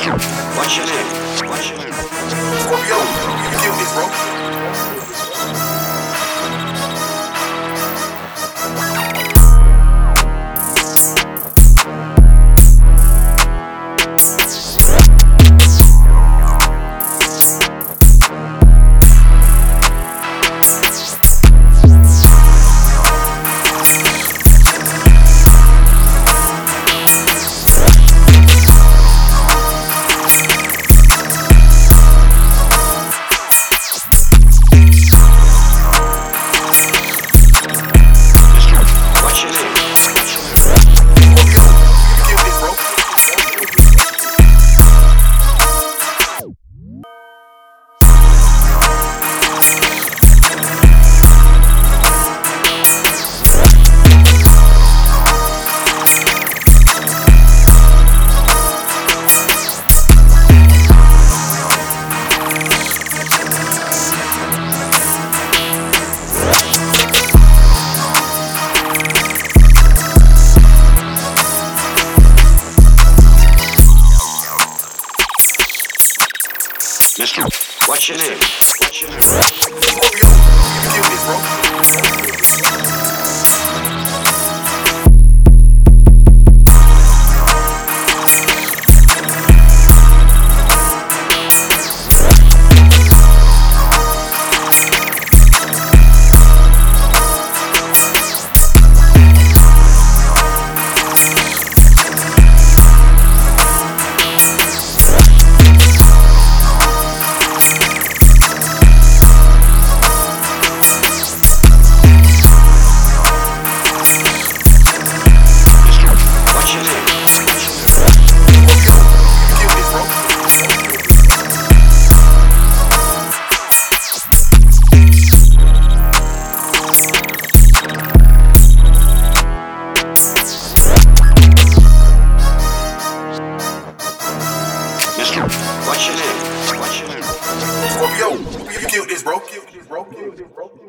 Mister, what's your name? What's your name? Scorpio, you can kill this, bro. Mister, what's your name? What's your name? Scorpio, you can kill this, bro. What's your name? What's your name? Scorpio, you killed this, bro.